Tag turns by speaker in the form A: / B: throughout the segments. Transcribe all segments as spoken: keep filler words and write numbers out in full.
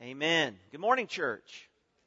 A: Amen. Good morning, church.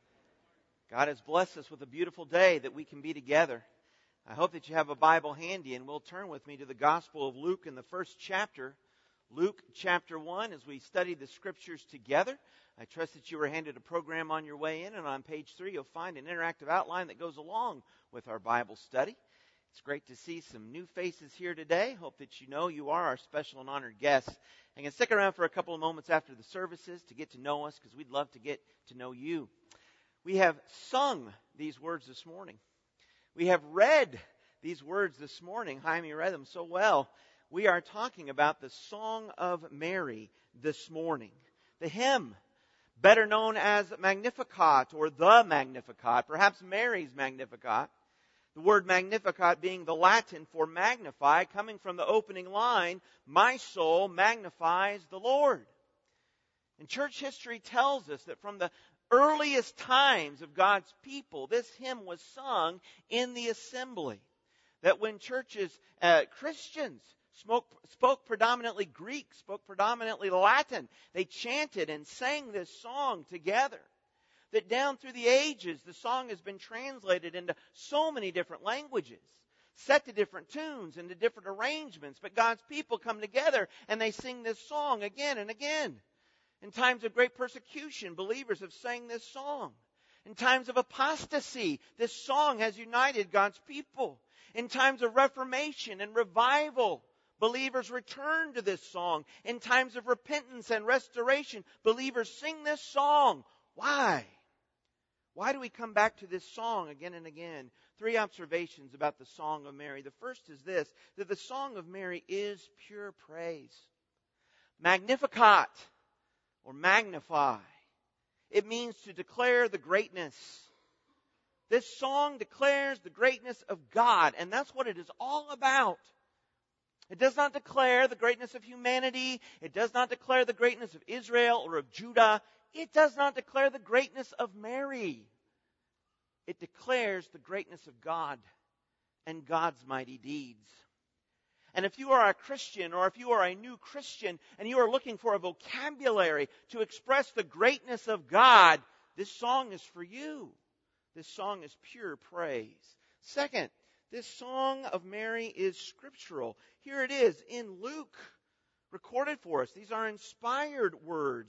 A: God has blessed us with a beautiful day that we can be together. I hope that you have a Bible handy, and will turn with me to the Gospel of Luke in the first chapter. Luke chapter one, as we study the Scriptures together. I trust that you were handed a program on your way in, and on page three you'll find an interactive outline that goes along with our Bible study. It's great to see some new faces here today. Hope that you know you are our special and honored guests. And can stick around for a couple of moments after the services to get to know us, because we'd love to get to know you. We have sung these words this morning. We have read these words this morning. Jaime read them so well. We are talking about the Song of Mary this morning. The hymn, better known as Magnificat or the Magnificat, perhaps Mary's Magnificat. The word Magnificat being the Latin for magnify, coming from the opening line, my soul magnifies the Lord. And church history tells us that from the earliest times of God's people, this hymn was sung in the assembly. That when churches, uh, Christians spoke, spoke predominantly Greek, spoke predominantly Latin, they chanted and sang this song together. That down through the ages, the song has been translated into so many different languages, set to different tunes and to different arrangements. But God's people come together and they sing this song again and again. In times of great persecution, believers have sang this song. In times of apostasy, this song has united God's people. In times of reformation and revival, believers return to this song. In times of repentance and restoration, believers sing this song. Why? Why do we come back to this song again and again? Three observations about the Song of Mary. The first is this, that the Song of Mary is pure praise. Magnificat, or magnify. It means to declare the greatness. This song declares the greatness of God, and that's what it is all about. It does not declare the greatness of humanity. It does not declare the greatness of Israel or of Judah. It does not declare the greatness of Mary. It declares the greatness of God and God's mighty deeds. And if you are a Christian, or if you are a new Christian and you are looking for a vocabulary to express the greatness of God, this song is for you. This song is pure praise. Second, this Song of Mary is scriptural. Here it is in Luke, recorded for us. These are inspired words.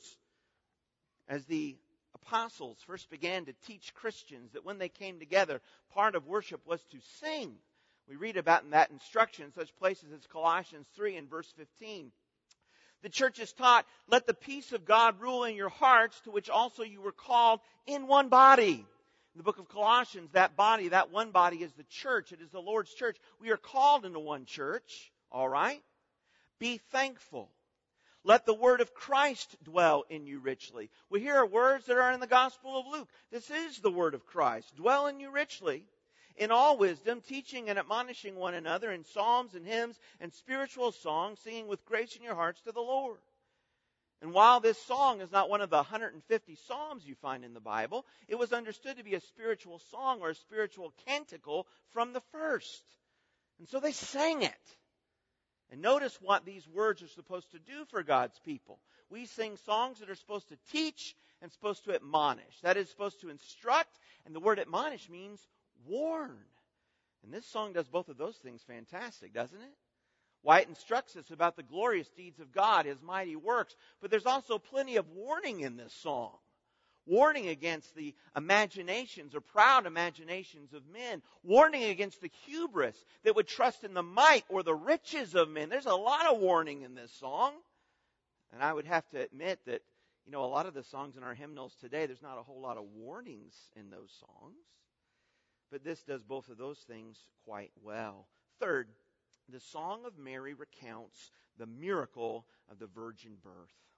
A: As the apostles first began to teach Christians that when they came together, part of worship was to sing. We read about in that instruction such places as Colossians three and verse fifteen. The church is taught, let the peace of God rule in your hearts, to which also you were called in one body. In the book of Colossians, that body, that one body is the church. It is the Lord's church. We are called into one church. All right? Be thankful. Let the word of Christ dwell in you richly. We hear words that are in the Gospel of Luke. This is the word of Christ. Dwell in you richly, in all wisdom, teaching and admonishing one another in psalms and hymns and spiritual songs, singing with grace in your hearts to the Lord. And while this song is not one of the one hundred fifty psalms you find in the Bible, it was understood to be a spiritual song or a spiritual canticle from the first. And so they sang it. And notice what these words are supposed to do for God's people. We sing songs that are supposed to teach and supposed to admonish. That is supposed to instruct, and the word admonish means warn. And this song does both of those things fantastic, doesn't it? Why, it instructs us about the glorious deeds of God, His mighty works. But there's also plenty of warning in this song. Warning against the imaginations or proud imaginations of men. Warning against the hubris that would trust in the might or the riches of men. There's a lot of warning in this song. And I would have to admit that, you know, a lot of the songs in our hymnals today, there's not a whole lot of warnings in those songs. But this does both of those things quite well. Third, the Song of Mary recounts the miracle of the virgin birth.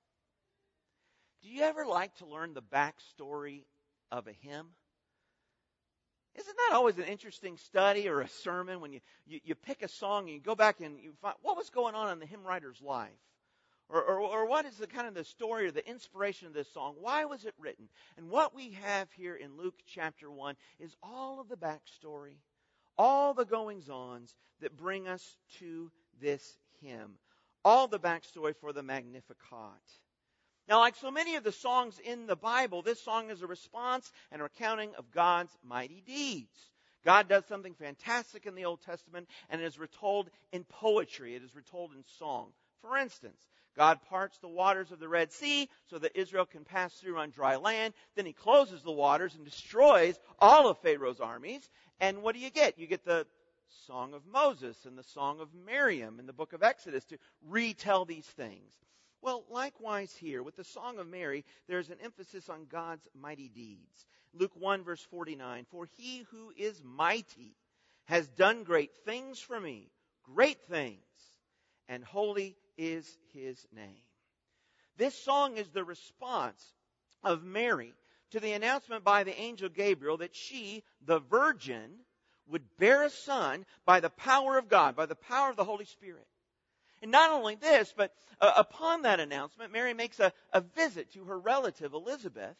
A: Do you ever like to learn the backstory of a hymn? Isn't that always an interesting study or a sermon when you, you, you pick a song and you go back and you find what was going on in the hymn writer's life? Or, or, or what is the kind of the story or the inspiration of this song? Why was it written? And what we have here in Luke chapter one is all of the backstory, all the goings-ons that bring us to this hymn. All the backstory for the Magnificat. Now, like so many of the songs in the Bible, this song is a response and a recounting of God's mighty deeds. God does something fantastic in the Old Testament, and it is retold in poetry. It is retold in song. For instance, God parts the waters of the Red Sea so that Israel can pass through on dry land. Then he closes the waters and destroys all of Pharaoh's armies. And what do you get? You get the Song of Moses and the Song of Miriam in the book of Exodus to retell these things. Well, likewise here, with the Song of Mary, there's an emphasis on God's mighty deeds. Luke one, verse forty-nine, "For he who is mighty has done great things for me, great things, and holy is his name." This song is the response of Mary to the announcement by the angel Gabriel that she, the virgin, would bear a son by the power of God, by the power of the Holy Spirit. And not only this, but uh, upon that announcement, Mary makes a, a visit to her relative Elizabeth.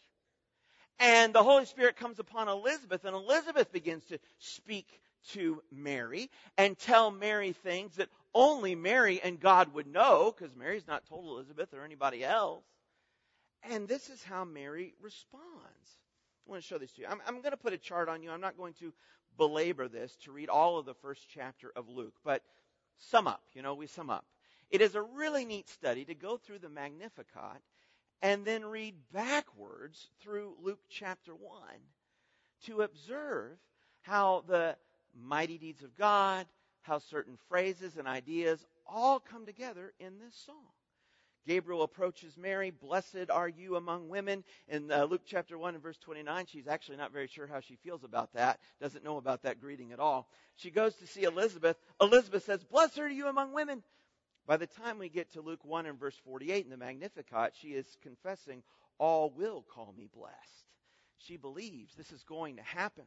A: And the Holy Spirit comes upon Elizabeth, and Elizabeth begins to speak to Mary and tell Mary things that only Mary and God would know, because Mary's not told Elizabeth or anybody else. And this is how Mary responds. I want to show this to you. I'm, I'm going to put a chart on you. I'm not going to belabor this to read all of the first chapter of Luke, but sum up, you know, we sum up. It is a really neat study to go through the Magnificat and then read backwards through Luke chapter one to observe how the mighty deeds of God, how certain phrases and ideas all come together in this song. Gabriel approaches Mary, "Blessed are you among women." In uh, Luke chapter one and verse twenty-nine, she's actually not very sure how she feels about that, doesn't know about that greeting at all. She goes to see Elizabeth. Elizabeth says, "Blessed are you among women." By the time we get to Luke one and verse forty-eight in the Magnificat, she is confessing, "All will call me blessed." She believes this is going to happen.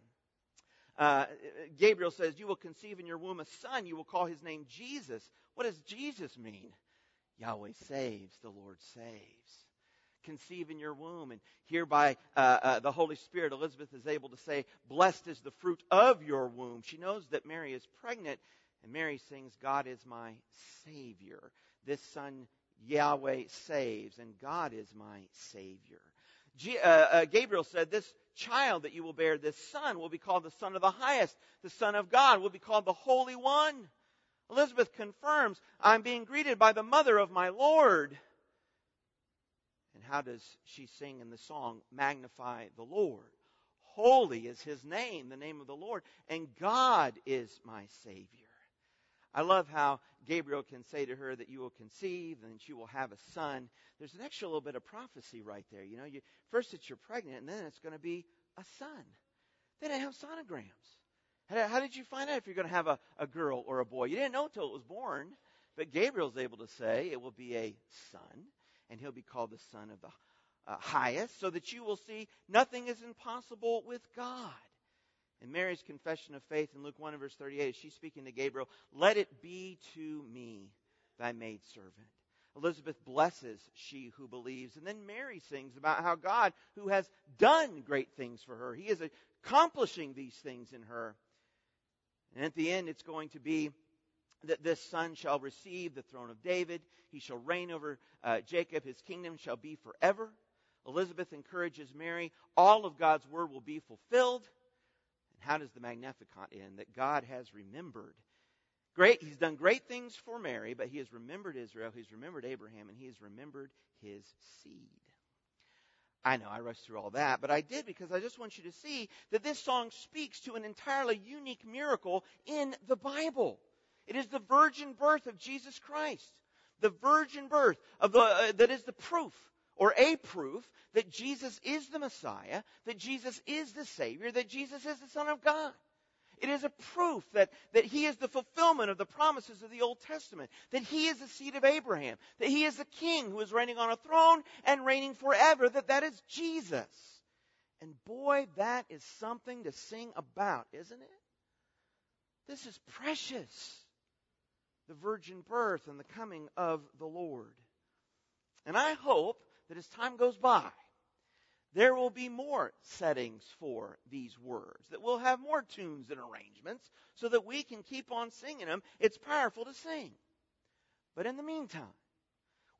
A: Uh, Gabriel says, "You will conceive in your womb a son. You will call his name Jesus." What does Jesus mean? Yahweh saves, the Lord saves. Conceive in your womb. And here by uh, uh, the Holy Spirit, Elizabeth is able to say, "Blessed is the fruit of your womb." She knows that Mary is pregnant, and Mary sings, "God is my Savior." This son, Yahweh saves, and God is my Savior. G- uh, uh, Gabriel said, "This child that you will bear, this son, will be called the Son of the Highest. The Son of God will be called the Holy One." Elizabeth confirms, "I'm being greeted by the mother of my Lord." And how does she sing in the song, "Magnify the Lord"? Holy is his name, the name of the Lord, and God is my Savior. I love how Gabriel can say to her that you will conceive and she will have a son. There's an extra little bit of prophecy right there. You know, you, first it's you're pregnant, and then it's going to be a son. They didn't have sonograms. How, how did you find out if you're going to have a, a girl or a boy? You didn't know until it was born. But Gabriel's able to say it will be a son, and he'll be called the Son of the uh, Highest, so that you will see nothing is impossible with God. In Mary's confession of faith in Luke one and verse thirty-eight, she's speaking to Gabriel, "Let it be to me, thy maidservant." Elizabeth blesses she who believes. And then Mary sings about how God, who has done great things for her, he is accomplishing these things in her. And at the end, it's going to be that this son shall receive the throne of David. He shall reign over uh, Jacob. His kingdom shall be forever. Elizabeth encourages Mary. All of God's word will be fulfilled. And how does the Magnificat end? That God has remembered. Great, he's done great things for Mary, but he has remembered Israel. He's remembered Abraham, and he has remembered his seed. I know I rushed through all that, but I did because I just want you to see that this song speaks to an entirely unique miracle in the Bible. It is the virgin birth of Jesus Christ. The virgin birth of the uh, that is the proof, or a proof, that Jesus is the Messiah, that Jesus is the Savior, that Jesus is the Son of God. It is a proof that, that he is the fulfillment of the promises of the Old Testament, that he is the seed of Abraham, that he is the king who is reigning on a throne and reigning forever, that that is Jesus. And boy, that is something to sing about, isn't it? This is precious. The virgin birth and the coming of the Lord. And I hope that as time goes by, there will be more settings for these words, that we'll have more tunes and arrangements so that we can keep on singing them. It's powerful to sing. But in the meantime,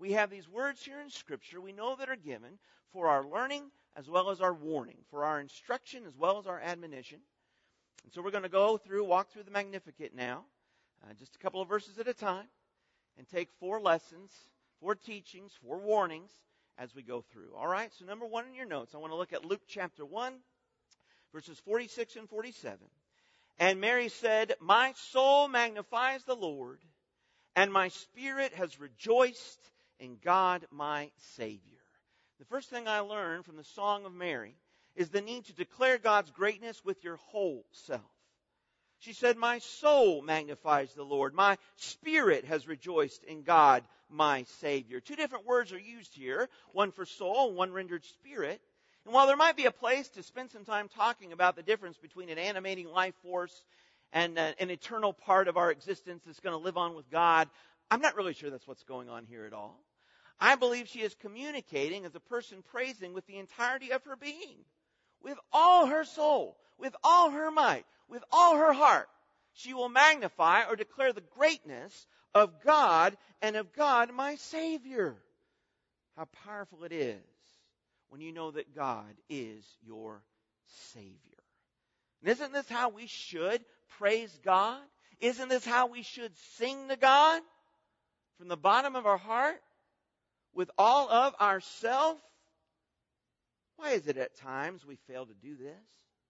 A: we have these words here in Scripture we know that are given for our learning as well as our warning, for our instruction as well as our admonition. And so we're going to go through, walk through the Magnificat now, uh, just a couple of verses at a time, and take four lessons, four teachings, four warnings as we go through. All right, so number one in your notes, I want to look at Luke chapter one, verses forty-six and forty-seven. And Mary said, "My soul magnifies the Lord, and my spirit has rejoiced in God my Savior." The first thing I learned from the Song of Mary is the need to declare God's greatness with your whole self. She said, "My soul magnifies the Lord. My spirit has rejoiced in God my Savior." Two different words are used here, one for soul and one rendered spirit. And while there might be a place to spend some time talking about the difference between an animating life force and uh, an eternal part of our existence that's going to live on with God, I'm not really sure that's what's going on here at all. I believe she is communicating as a person praising with the entirety of her being, with all her soul, with all her might, with all her heart. She will magnify or declare the greatness of God and of God my Savior. How powerful it is when you know that God is your Savior. And isn't this how we should praise God? Isn't this how we should sing to God? From the bottom of our heart? With all of ourself? Why is it at times we fail to do this?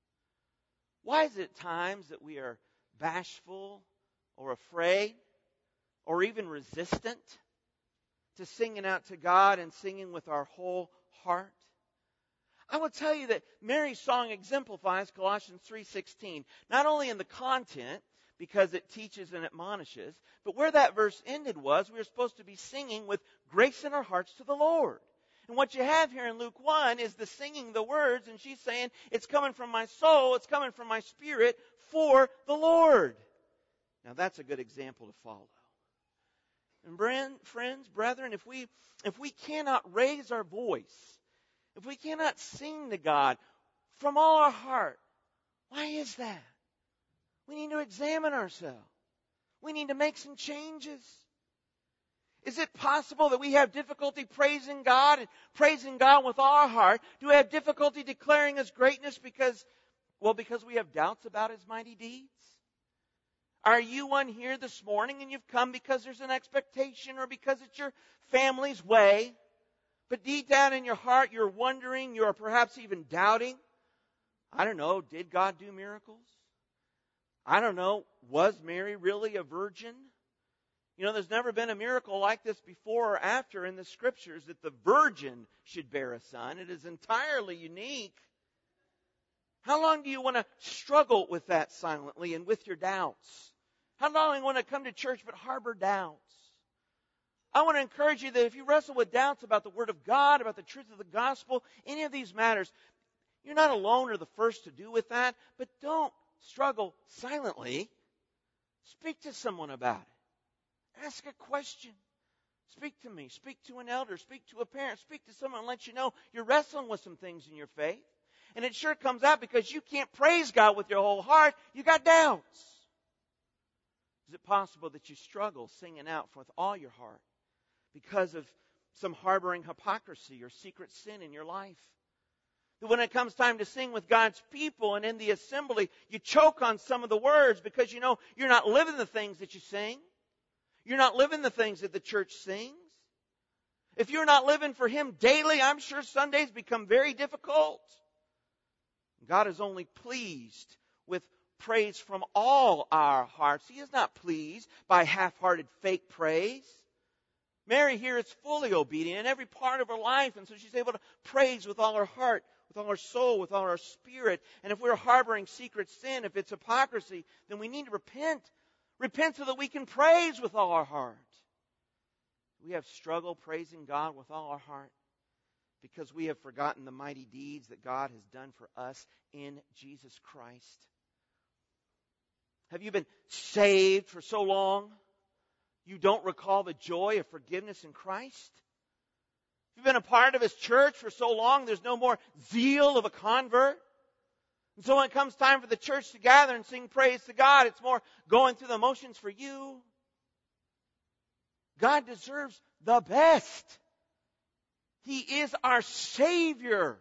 A: Why is it at times that we are bashful or afraid or even resistant to singing out to God and singing with our whole heart? I will tell you that Mary's song exemplifies Colossians three sixteen, not only in the content, because it teaches and admonishes, but where that verse ended was we were supposed to be singing with grace in our hearts to the Lord. And what you have here in Luke one is the singing the words, and she's saying, it's coming from my soul, it's coming from my spirit for the Lord. Now that's a good example to follow. And friends, brethren, if we if we cannot raise our voice, if we cannot sing to God from all our heart, why is that? We need to examine ourselves. We need to make some changes. Is it possible that we have difficulty praising God and praising God with all our heart? Do we have difficulty declaring His greatness because, well, because we have doubts about His mighty deeds? Are you one here this morning and you've come because there's an expectation or because it's your family's way, but deep down in your heart you're wondering, you're perhaps even doubting? I don't know, did God do miracles? I don't know, was Mary really a virgin? You know, there's never been a miracle like this before or after in the Scriptures that the virgin should bear a son. It is entirely unique. How long do you want to struggle with that silently and with your doubts? How long do you want to come to church but harbor doubts? I want to encourage you that if you wrestle with doubts about the Word of God, about the truth of the gospel, any of these matters, you're not alone or the first to do with that, but don't struggle silently. Speak to someone about it. Ask a question. Speak to me. Speak to an elder. Speak to a parent. Speak to someone and let you know you're wrestling with some things in your faith. And it sure comes out because you can't praise God with your whole heart. You got doubts. Is it possible that you struggle singing out with all your heart because of some harboring hypocrisy or secret sin in your life? That when it comes time to sing with God's people and in the assembly, you choke on some of the words because you know you're not living the things that you sing. You're not living the things that the church sings. If you're not living for Him daily, I'm sure Sundays become very difficult. God is only pleased with praise from all our hearts. He is not pleased by half-hearted fake praise. Mary here is fully obedient in every part of her life, and so she's able to praise with all her heart, with all our soul, with all our spirit. And if we're harboring secret sin, if it's hypocrisy, then we need to repent. Repent so that we can praise with all our heart. We have struggled praising God with all our heart because we have forgotten the mighty deeds that God has done for us in Jesus Christ. Have you been saved for so long you don't recall the joy of forgiveness in Christ? You've been a part of His church for so long, there's no more zeal of a convert. And so when it comes time for the church to gather and sing praise to God, it's more going through the motions for you. God deserves the best. He is our Savior.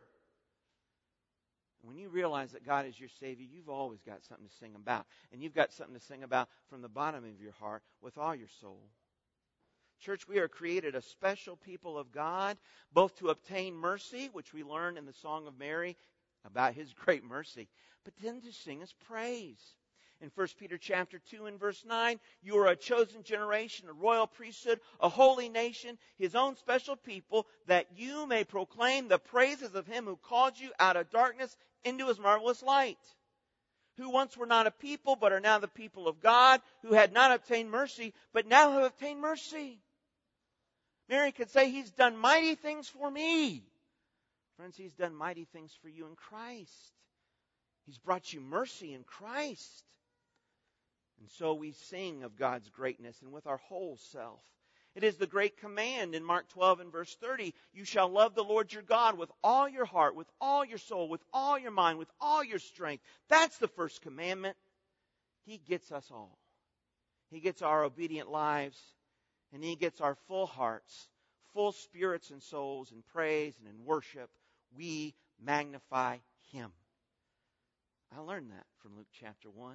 A: When you realize that God is your Savior, you've always got something to sing about. And you've got something to sing about from the bottom of your heart with all your soul. Church, we are created a special people of God, both to obtain mercy, which we learn in the Song of Mary about His great mercy, but then to sing His praise. In First Peter chapter two and verse nine, you are a chosen generation, a royal priesthood, a holy nation, His own special people, that you may proclaim the praises of Him who called you out of darkness into His marvelous light. Who once were not a people, but are now the people of God, who had not obtained mercy, but now have obtained mercy. Mary could say, He's done mighty things for me. Friends, He's done mighty things for you in Christ. He's brought you mercy in Christ. And so we sing of God's greatness and with our whole self. It is the great command in Mark twelve and verse thirty. You shall love the Lord your God with all your heart, with all your soul, with all your mind, with all your strength. That's the first commandment. He gets us all. He gets our obedient lives, and He gets our full hearts, full spirits and souls in praise and in worship. We magnify Him. I learned that from Luke chapter one.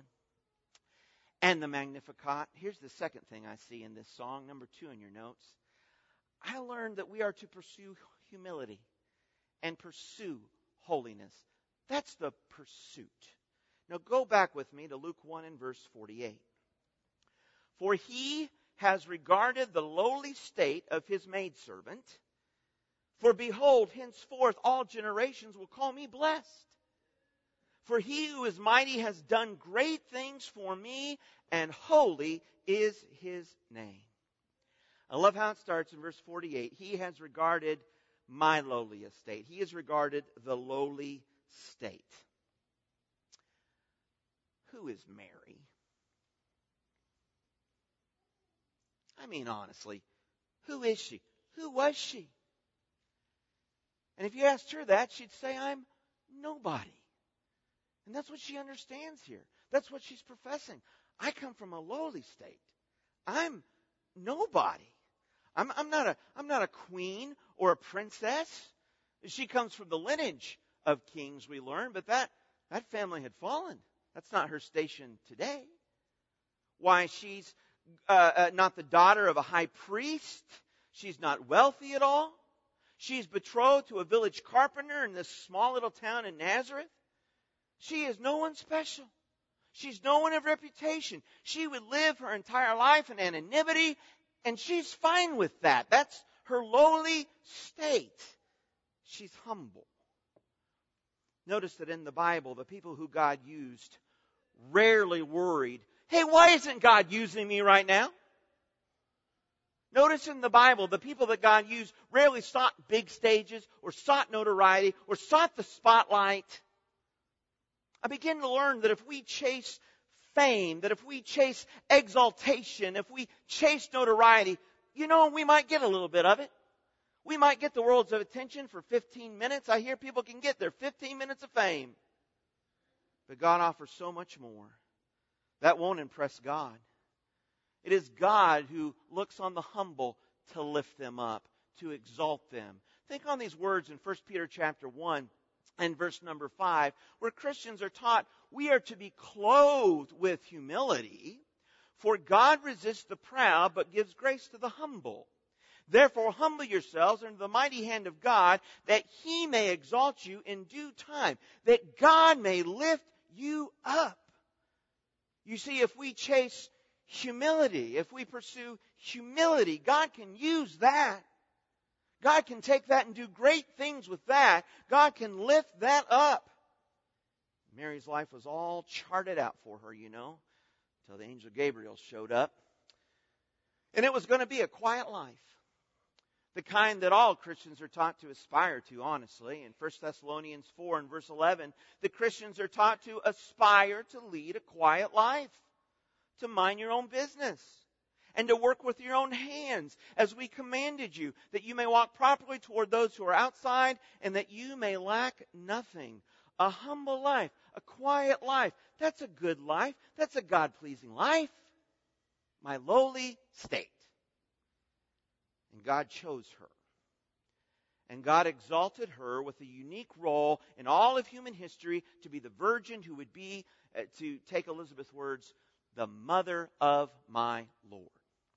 A: And the Magnificat. Here's the second thing I see in this song, number two in your notes. I learned that we are to pursue humility and pursue holiness. That's the pursuit. Now go back with me to Luke one and verse forty-eight. For He has regarded the lowly state of His maidservant. For behold, henceforth all generations will call me blessed. For He who is mighty has done great things for me, and holy is His name. I love how it starts in verse forty-eight. He has regarded my lowly estate. He has regarded the lowly state. Who is Mary? I mean, honestly, who is she? Who was she? And if you asked her that, she'd say, I'm nobody. And that's what she understands here. That's what she's professing. I come from a lowly state. I'm nobody. I'm, I'm not a, I'm not a queen or a princess. She comes from the lineage of kings, we learn, but that, that family had fallen. That's not her station today. Why, she's uh, uh, not the daughter of a high priest. She's not wealthy at all. She's betrothed to a village carpenter in this small little town in Nazareth. She is no one special. She's no one of reputation. She would live her entire life in anonymity, and she's fine with that. That's her lowly state. She's humble. Notice that in the Bible, the people who God used rarely worried, hey, why isn't God using me right now? Notice in the Bible, the people that God used rarely sought big stages or sought notoriety or sought the spotlight. I begin to learn that if we chase fame, that if we chase exaltation, if we chase notoriety, you know, we might get a little bit of it. We might get the world's attention for fifteen minutes. I hear people can get their fifteen minutes of fame. But God offers so much more. That won't impress God. It is God who looks on the humble to lift them up, to exalt them. Think on these words in First Peter chapter one. And verse number five, where Christians are taught we are to be clothed with humility, for God resists the proud but gives grace to the humble. Therefore humble yourselves under the mighty hand of God, that He may exalt you in due time, that God may lift you up. You see, if we chase humility, if we pursue humility, God can use that. God can take that and do great things with that. God can lift that up. Mary's life was all charted out for her, you know, until the angel Gabriel showed up. And it was going to be a quiet life. The kind that all Christians are taught to aspire to, honestly. In First Thessalonians four and verse eleven, the Christians are taught to aspire to lead a quiet life, to mind your own business, and to work with your own hands, as we commanded you, that you may walk properly toward those who are outside, and that you may lack nothing. A humble life, a quiet life, that's a good life. That's a God-pleasing life. My lowly state. And God chose her. And God exalted her with a unique role in all of human history to be the virgin who would be, uh, to take Elizabeth's words, the mother of my Lord.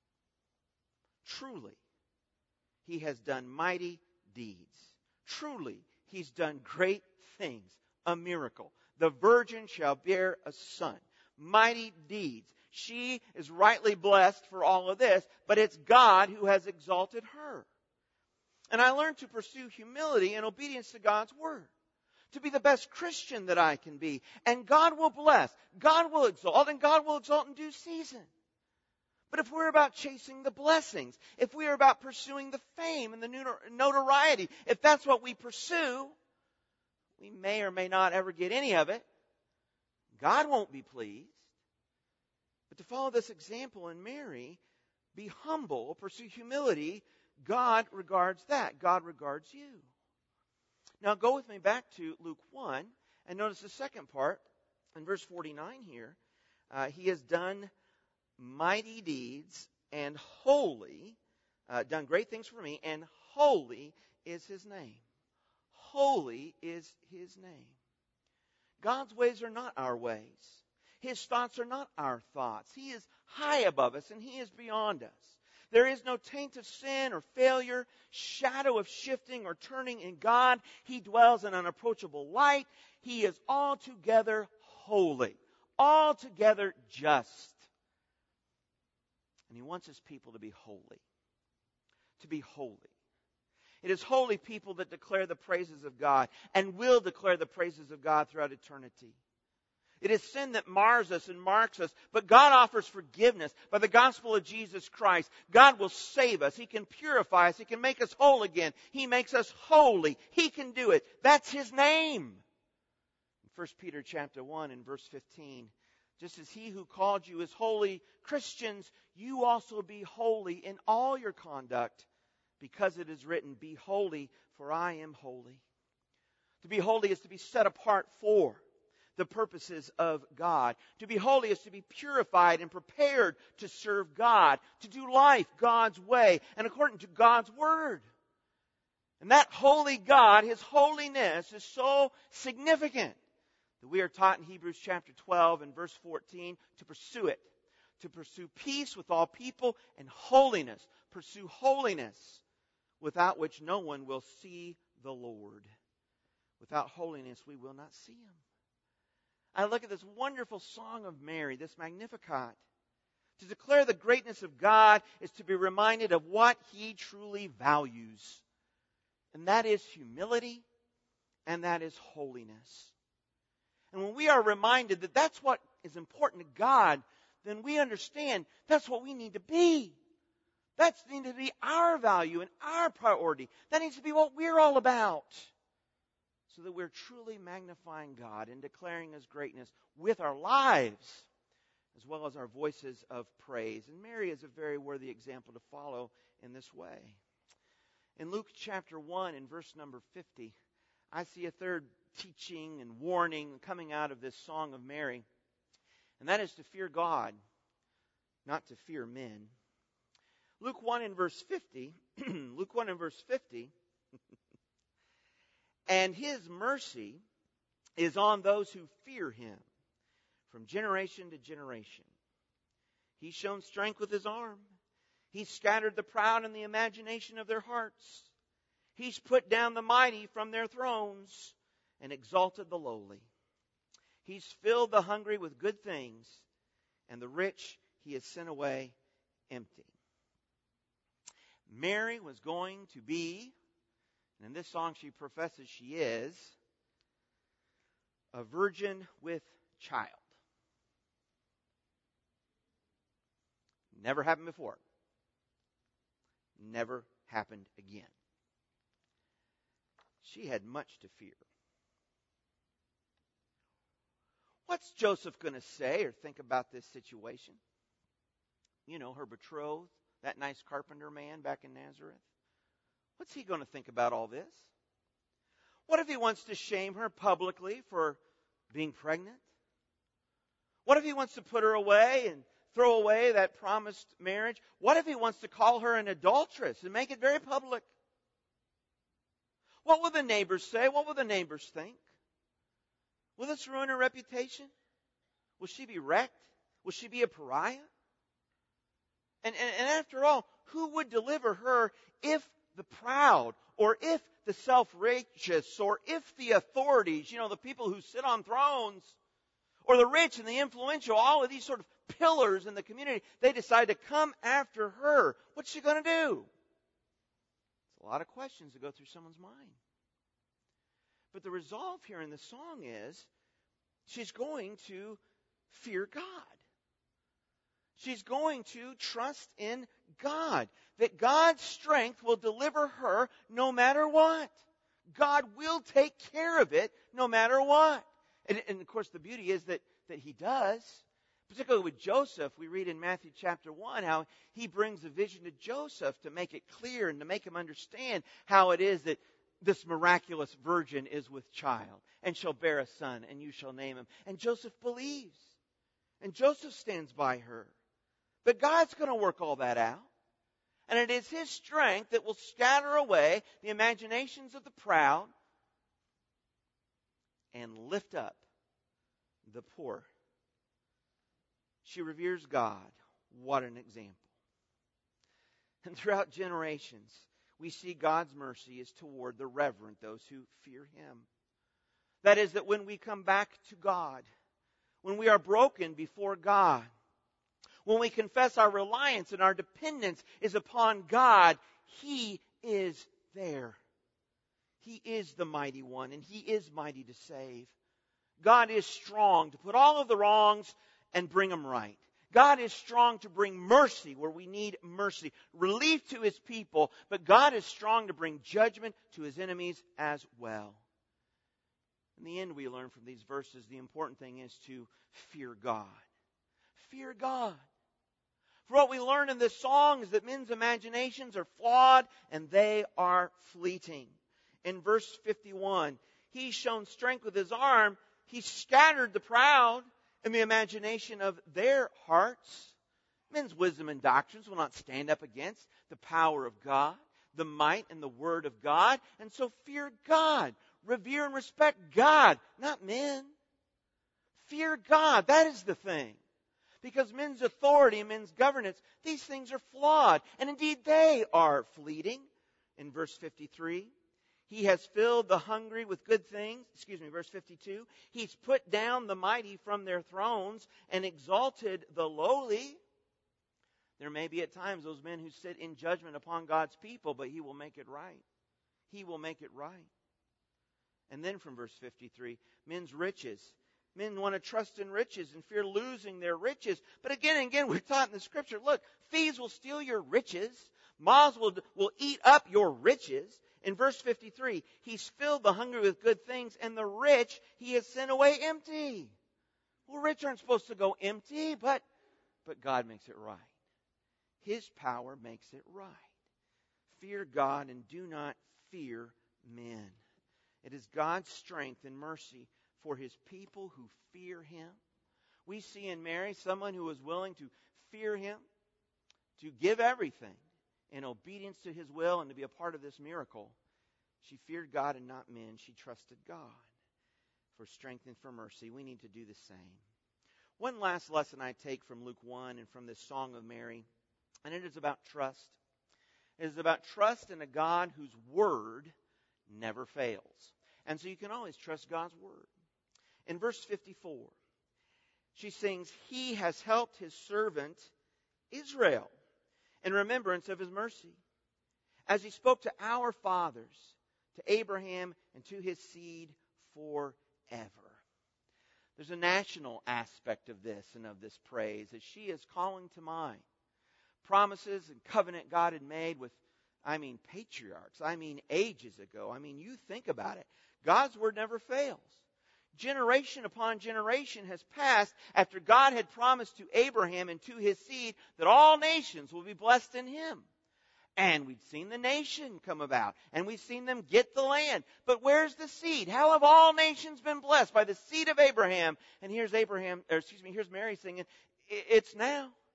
A: Truly, he has done mighty deeds. Truly, he's done great things. A miracle. The virgin shall bear a son. Mighty deeds. She is rightly blessed for all of this, but it's God who has exalted her. And I learned to pursue humility and obedience to God's word. To be the best Christian that I can be. And God will bless. God will exalt. And God will exalt in due season. But if we're about chasing the blessings, if we are about pursuing the fame and the notoriety, if that's what we pursue, we may or may not ever get any of it. God won't be pleased. But to follow this example in Mary, be humble, pursue humility, God regards that. God regards you. Now go with me back to Luke one and notice the second part in verse forty-nine here. Uh, he has done mighty deeds and holy, uh, done great things for me, and holy is his name. Holy is his name. God's ways are not our ways. His thoughts are not our thoughts. He is high above us and he is beyond us. There is no taint of sin or failure, shadow of shifting or turning in God. He dwells in unapproachable light. He is altogether holy, altogether just. And he wants his people to be holy, to be holy. It is holy people that declare the praises of God and will declare the praises of God throughout eternity. It is sin that mars us and marks us, but God offers forgiveness by the gospel of Jesus Christ. God will save us. He can purify us. He can make us whole again. He makes us holy. He can do it. That's his name. In First Peter chapter one and verse fifteen, just as he who called you is holy, Christians, you also be holy in all your conduct, because it is written, be holy, for I am holy. To be holy is to be set apart for the purposes of God. To be holy is to be purified and prepared to serve God, to do life God's way and according to God's word. And that holy God, his holiness, is so significant that we are taught in Hebrews chapter twelve and verse fourteen to pursue it, to pursue peace with all people and holiness. Pursue holiness, without which no one will see the Lord. Without holiness, we will not see him. I look at this wonderful song of Mary, this Magnificat. To declare the greatness of God is to be reminded of what he truly values. And that is humility, and that is holiness. And when we are reminded that that's what is important to God, then we understand that's what we need to be. That needs to be our value and our priority. That needs to be what we're all about. So that we're truly magnifying God and declaring his greatness with our lives, as well as our voices of praise. And Mary is a very worthy example to follow in this way. In Luke chapter one and verse number fifty, I see a third teaching and warning coming out of this song of Mary. And that is to fear God, not to fear men. Luke one and verse fifty, Luke one and verse fifty, and his mercy is on those who fear him from generation to generation. He's shown strength with his arm. He's scattered the proud in the imagination of their hearts. He's put down the mighty from their thrones and exalted the lowly. He's filled the hungry with good things, and the rich he has sent away empty. Mary was going to be, and in this song she professes she is, a virgin with child. Never happened before. Never happened again. She had much to fear. What's Joseph going to say or think about this situation? You know, her betrothed, that nice carpenter man back in Nazareth. What's he going to think about all this? What if he wants to shame her publicly for being pregnant? What if he wants to put her away and throw away that promised marriage? What if he wants to call her an adulteress and make it very public? What will the neighbors say? What will the neighbors think? Will this ruin her reputation? Will she be wrecked? Will she be a pariah? And, and, and after all, who would deliver her if the proud, or if the self-righteous, or if the authorities, you know, the people who sit on thrones, or the rich and the influential, all of these sort of pillars in the community, they decide to come after her? What's she going to do? It's a lot of questions that go through someone's mind. But the resolve here in the song is she's going to fear God. She's going to trust in God. That God's strength will deliver her no matter what. God will take care of it no matter what. And, and of course the beauty is that, that He does. Particularly with Joseph, we read in Matthew chapter one how He brings a vision to Joseph to make it clear and to make him understand how it is that this miraculous virgin is with child and shall bear a son, and you shall name him. And Joseph believes. And Joseph stands by her. But God's going to work all that out. And it is His strength that will scatter away the imaginations of the proud and lift up the poor. She reveres God. What an example. And throughout generations, we see God's mercy is toward the reverent, those who fear Him. That is, that when we come back to God, when we are broken before God, when we confess our reliance and our dependence is upon God, He is there. He is the mighty one, and He is mighty to save. God is strong to put all of the wrongs and bring them right. God is strong to bring mercy where we need mercy, relief to His people, but God is strong to bring judgment to His enemies as well. In the end, we learn from these verses the important thing is to fear God. Fear God. For what we learn in this song is that men's imaginations are flawed and they are fleeting. In verse fifty-one, He's shown strength with His arm. He scattered the proud in the imagination of their hearts. Men's wisdom and doctrines will not stand up against the power of God, the might and the word of God. And so fear God. Revere and respect God, not men. Fear God. That is the thing. Because men's authority, men's governance, these things are flawed. And indeed they are fleeting. In verse fifty-three, He has filled the hungry with good things. Excuse me, verse fifty-two. He's put down the mighty from their thrones and exalted the lowly. There may be at times those men who sit in judgment upon God's people, but He will make it right. He will make it right. And then from verse fifty-three, men's riches. Men want to trust in riches and fear losing their riches. But again and again, we're taught in the Scripture, look, thieves will steal your riches. Moths will, will eat up your riches. In verse fifty-three, He's filled the hungry with good things, and the rich He has sent away empty. Well, rich aren't supposed to go empty, but, but God makes it right. His power makes it right. Fear God and do not fear men. It is God's strength and mercy for His people who fear Him. We see in Mary someone who was willing to fear Him, to give everything in obedience to His will and to be a part of this miracle. She feared God and not men. She trusted God for strength and for mercy. We need to do the same. One last lesson I take from Luke one and from this Song of Mary, and it is about trust. It is about trust in a God whose word never fails. And so you can always trust God's word. In verse fifty-four, she sings, He has helped His servant Israel in remembrance of His mercy, as He spoke to our fathers, to Abraham and to his seed forever. There's a national aspect of this and of this praise as she is calling to mind promises and covenant God had made with, I mean, patriarchs. I mean, ages ago. I mean, you think about it. God's word never fails. Generation upon generation has passed after God had promised to Abraham and to his seed that all nations will be blessed in him. And we've seen the nation come about, and we've seen them get the land. But where's the seed? How have all nations been blessed? By the seed of Abraham. And here's Abraham, or excuse me, here's Mary singing, it's now.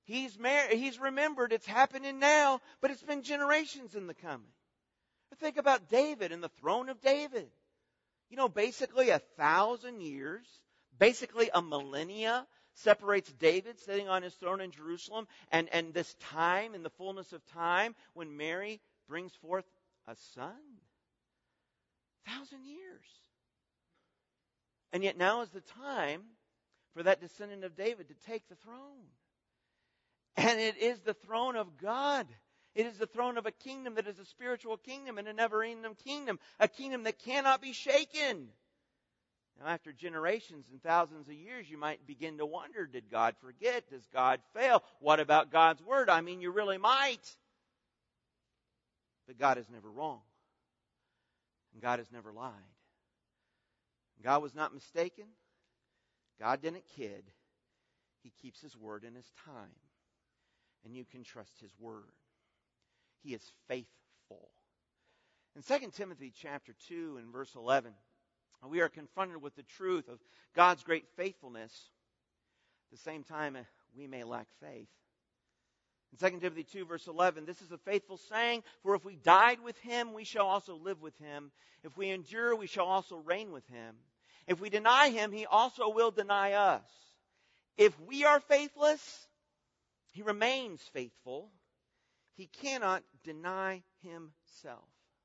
A: He's mar- He's remembered. It's happening now, but it's been generations in the coming. But think about David and the throne of David. You know, basically a thousand years, basically a millennia separates David sitting on his throne in Jerusalem and, and this time, in the fullness of time, when Mary brings forth a son. A thousand years. And yet now is the time for that descendant of David to take the throne. And it is the throne of God. It is the throne of a kingdom that is a spiritual kingdom and a never-ending kingdom. A kingdom that cannot be shaken. Now, after generations and thousands of years, you might begin to wonder, did God forget? Does God fail? What about God's word? I mean, you really might. But God is never wrong. And God has never lied. God was not mistaken. God didn't kid. He keeps His word in His time. And you can trust His word. He is faithful. In Second Timothy chapter two and verse eleven, we are confronted with the truth of God's great faithfulness. At the same time, we may lack faith. In Second Timothy two verse eleven, this is a faithful saying, for if we died with Him, we shall also live with Him. If we endure, we shall also reign with Him. If we deny Him, He also will deny us. If we are faithless, He remains faithful. He cannot deny Himself.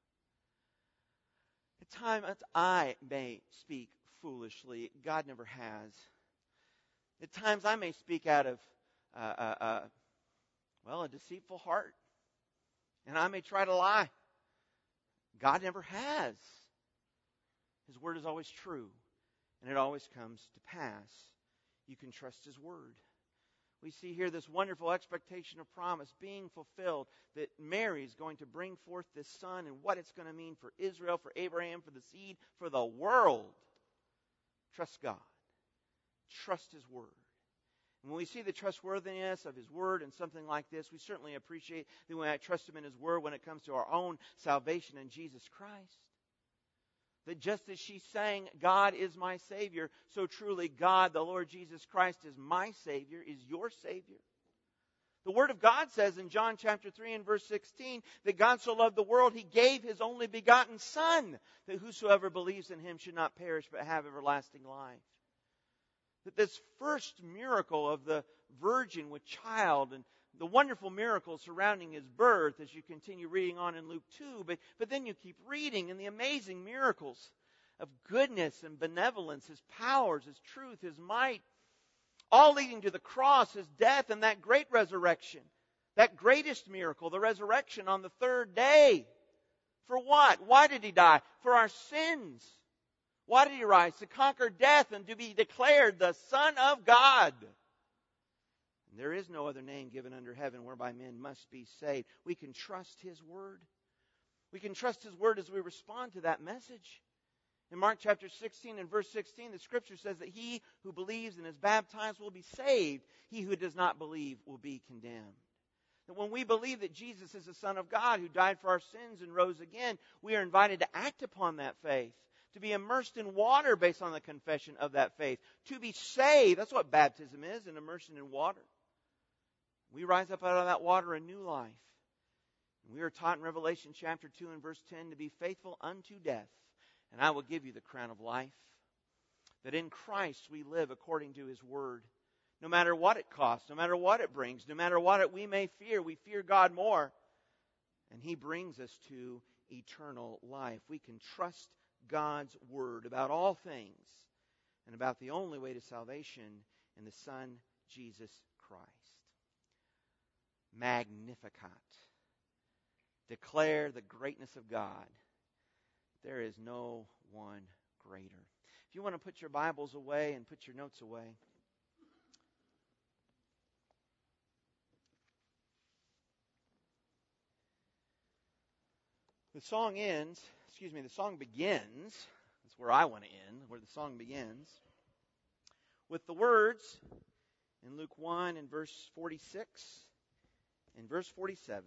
A: At times I may speak foolishly. God never has. At times I may speak out of, uh, uh, uh, well, a deceitful heart. And I may try to lie. God never has. His word is always true. And it always comes to pass. You can trust His word. We see here this wonderful expectation of promise being fulfilled, that Mary is going to bring forth this son and what it's going to mean for Israel, for Abraham, for the seed, for the world. Trust God. Trust His word. And when we see the trustworthiness of His word in something like this, we certainly appreciate that we might trust Him in His word when it comes to our own salvation in Jesus Christ. That just as she sang, God is my Savior, so truly God, the Lord Jesus Christ, is my Savior, is your Savior. The Word of God says in John chapter three and verse sixteen, that God so loved the world, He gave His only begotten Son, that whosoever believes in Him should not perish but have everlasting life. That this first miracle of the virgin with child and the wonderful miracles surrounding His birth as you continue reading on in Luke two, but, but then you keep reading and the amazing miracles of goodness and benevolence, His powers, His truth, His might, all leading to the cross, His death, and that great resurrection, that greatest miracle, the resurrection on the third day. For what? Why did He die? For our sins. Why did He rise? To conquer death and to be declared the Son of God. There is no other name given under heaven whereby men must be saved. We can trust His word. We can trust His word as we respond to that message. In Mark chapter sixteen and verse sixteen, the Scripture says that he who believes and is baptized will be saved. He who does not believe will be condemned. That when we believe that Jesus is the Son of God who died for our sins and rose again, we are invited to act upon that faith. To be immersed in water based on the confession of that faith. To be saved. That's what baptism is, an immersion in water. We rise up out of that water a new life. We are taught in Revelation chapter two and verse ten to be faithful unto death, and I will give you the crown of life. That in Christ we live according to His word. No matter what it costs, no matter what it brings, no matter what it we may fear, we fear God more. And He brings us to eternal life. We can trust God's word about all things and about the only way to salvation in the Son, Jesus Christ. Magnificat. Declare the greatness of God. There is no one greater. If you want to put your Bibles away and put your notes away. The song ends, excuse me, the song begins, that's where I want to end, where the song begins, with the words in Luke one and verse forty-six. In verse forty-seven,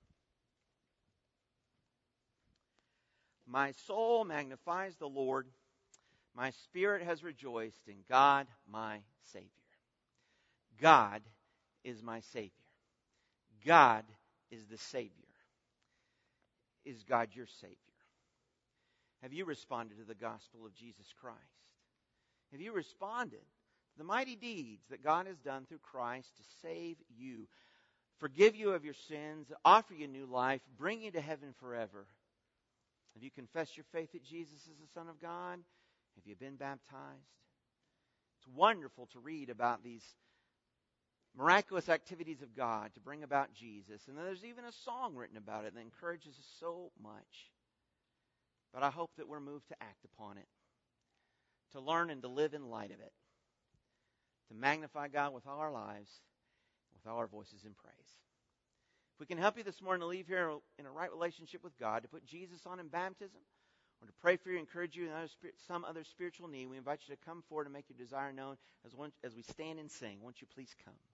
A: my soul magnifies the Lord. My spirit has rejoiced in God, my Savior. God is my Savior. God is the Savior. Is God your Savior? Have you responded to the gospel of Jesus Christ? Have you responded to the mighty deeds that God has done through Christ to save you, forgive you of your sins, offer you new life, bring you to heaven forever? Have you confessed your faith that Jesus is the Son of God? Have you been baptized? It's wonderful to read about these miraculous activities of God to bring about Jesus. And there's even a song written about it that encourages us so much. But I hope that we're moved to act upon it, to learn and to live in light of it, to magnify God with all our lives, with all our voices in praise. If we can help you this morning to leave here in a right relationship with God, to put Jesus on in baptism, or to pray for you, encourage you in other, some other spiritual need, we invite you to come forward and make your desire known as, one, as we stand and sing. Won't you please come?